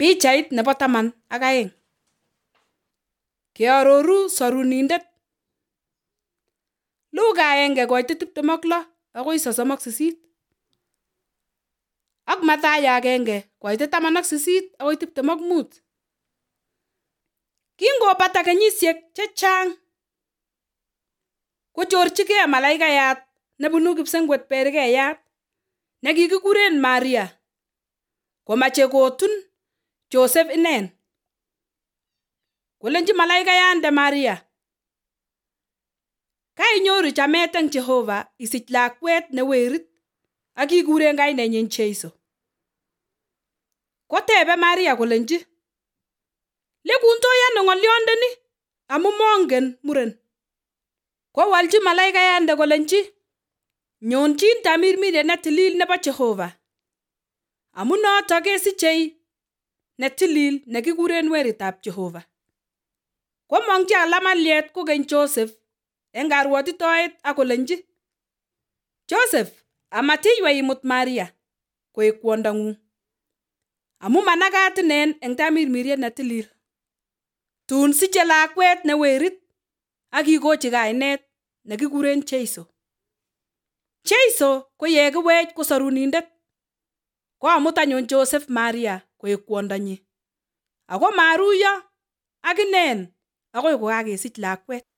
Pichait nebo 12. Kearoru sorunindet. Luka 1:26 agoi 38. Ak Mathayo 1:18 agoi 25. Kingobata kenyisiek chechang, kochorchigei malaikayat nebunu kipsengwet berikeyat nekikikuren Maria, komache kotun Joseph inen. Kolenji malaikayande Maria, kainyoru chamet eng Jehova isich lakwet ne werit ak kikuren kainenyin Jeiso. Kotebe Maria kolenji, lekuntoi ano ng'olyondeni amu mongen muren. Kowalchi malaikayande kolenji, nyonjin tamirmiriet ne tilil nebo Jehova. Amu notok kesichei ne tilil nekikuren weritab Jehova. Komongchi alamalyet kokeny Joseph eng karwotitoet ak kolenji, Joseph, amatiwe imut Maria koek kwondong'ung, amu managat inen eng tamirmiriet ne tilil. Tun siche lakwet ne werit ak kikochi kainet nekikuren Jeiso. Jeiso ko ye kiwech ko sorunindet. Koamut anyun Joseph Maria koek kwondonyi. Ako maruiyo ak inen agoi kokakesich lakwet.